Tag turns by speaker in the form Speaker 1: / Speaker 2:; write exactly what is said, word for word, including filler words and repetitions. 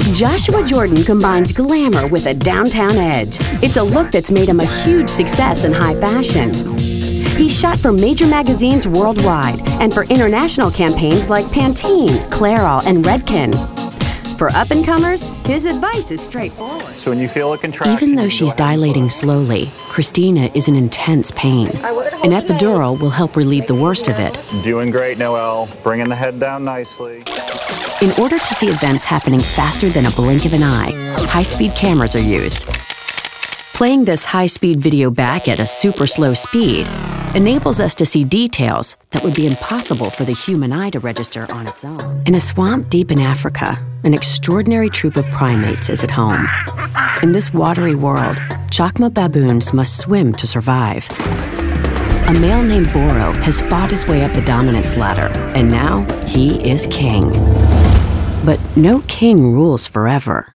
Speaker 1: Joshua Jordan combines glamour with a downtown edge. It's a look that's made him a huge success in high fashion. He's shot for major magazines worldwide and for international campaigns like Pantene, Clairol, and Redken. For up-and-comers, his advice is straightforward.
Speaker 2: So when you feel a contraction...
Speaker 1: Even though she's dilating slowly, Christina is in intense pain. An epidural will help relieve the worst of it.
Speaker 2: Doing great, Noelle. Bringing the head down nicely.
Speaker 1: In order to see events happening faster than a blink of an eye, high-speed cameras are used. Playing this high-speed video back at a super slow speed enables us to see details that would be impossible for the human eye to register on its own. In a swamp deep in Africa, an extraordinary troop of primates is at home. In this watery world, Chacma baboons must swim to survive. A male named Boro has fought his way up the dominance ladder, and now he is king. But no king rules forever.